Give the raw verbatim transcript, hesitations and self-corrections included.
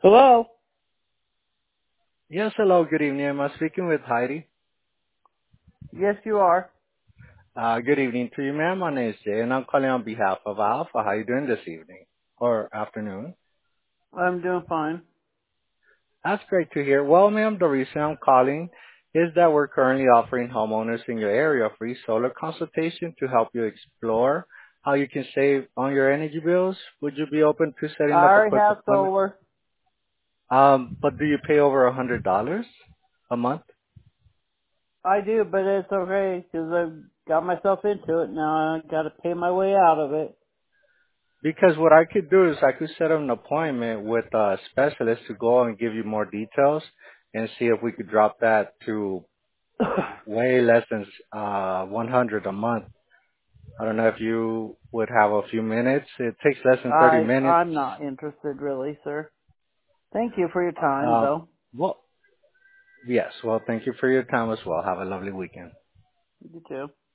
Hello? Yes, hello, good evening. Am I speaking with Heidi? Yes, you are. Uh, good evening to you, ma'am. My name is Jay, and I'm calling on behalf of Alpha. How are you doing this evening or afternoon? I'm doing fine. That's great to hear. Well, ma'am, the reason I'm calling is that we're currently offering homeowners in your area a free solar consultation to help you explore how you can save on your energy bills. Would you be open to I setting up a already quick have appointment? solar. Um, but do you pay over a hundred dollars a month? I do, but it's okay because I've got myself into it now. I got to pay my way out of it. Because what I could do is I could set up an appointment with a specialist to go and give you more details and see if we could drop that to way less than uh one hundred a month. I don't know if you would have a few minutes. It takes less than thirty I minutes. I'm not interested really, sir. Thank you for your time, Uh, though. well, yes. Well, thank you for your time as well. Have a lovely weekend. You too.